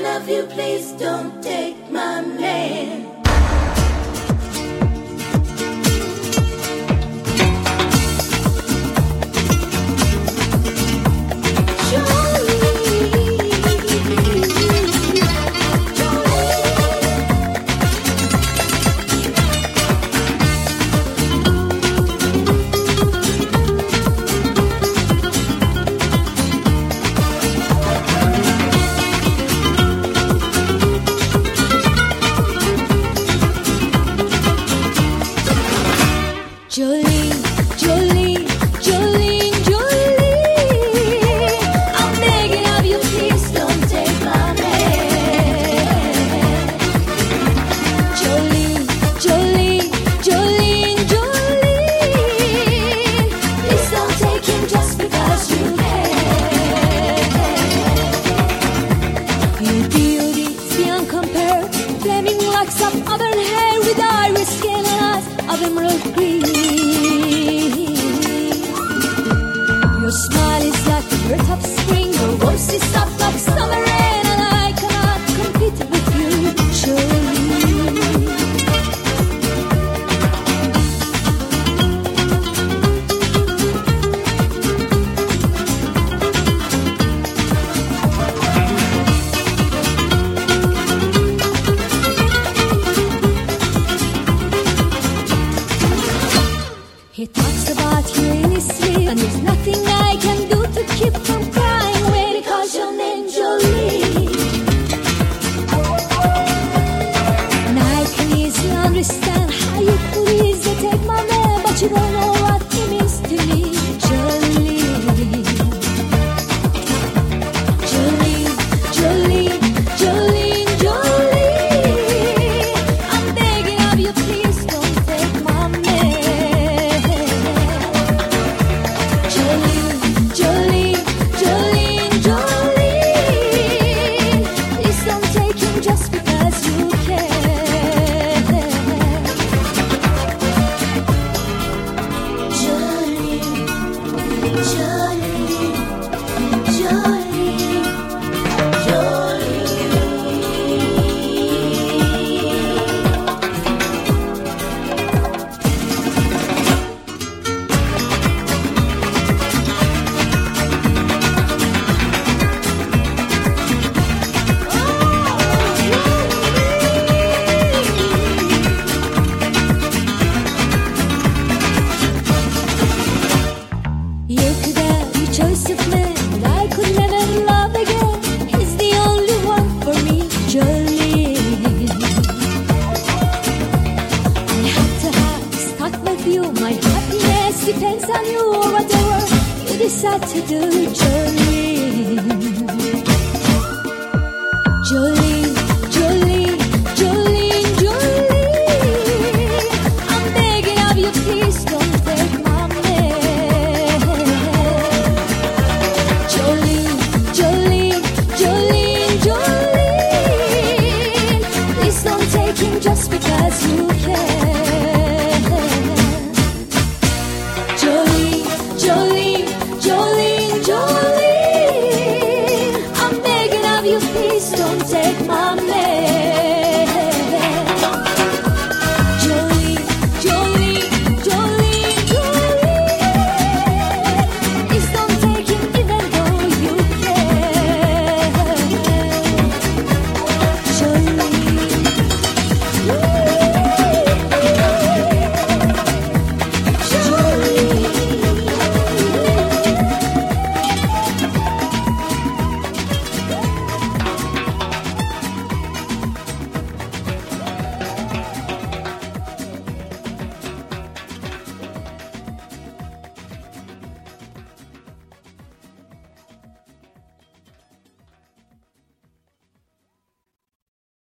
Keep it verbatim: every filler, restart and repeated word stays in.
begging of you, please don't take my man. Jolene, Jolene, Jolene, Jolene, I'm begging of you, please don't take my man. Jolene, Jolene, Jolene, Jolene, please don't take him just because you can. Your beauty's beyond compare, flaming like some other hair with iris skin and eyes of emerald green. Your smile is like the birth of spring. Your voice is soft like summer rain, and I cannot compete with you, Jolene. He talks about you in his sleep, and there's nothing I can do to keep from crying when he calls your name, Jolene. And I can easily understand how you could easily take my man, but you don't know what he means to me, Jolene. Jolene, Jolene, Jolene, Jolene, I'm begging of you, please don't take my man. Jolene, Jolene, Jolene, Jolene, please don't take him just because you can. Jolene, Jolene, Jolene, You could have your choice of men, but I could never love again. He's the only one for me, Jolene. I have to have stuck with you. My happiness depends on you, or whatever you decide to do, Jolene. Jolene, Jolene, Jolene, Jolene, I'm begging of you, please don't take my man. Jolene, Jolene, Jolene, Jolene, please don't take him just because you can. Jolene, Jolene, Jolene, Jolene, I'm begging of you, please don't take my man.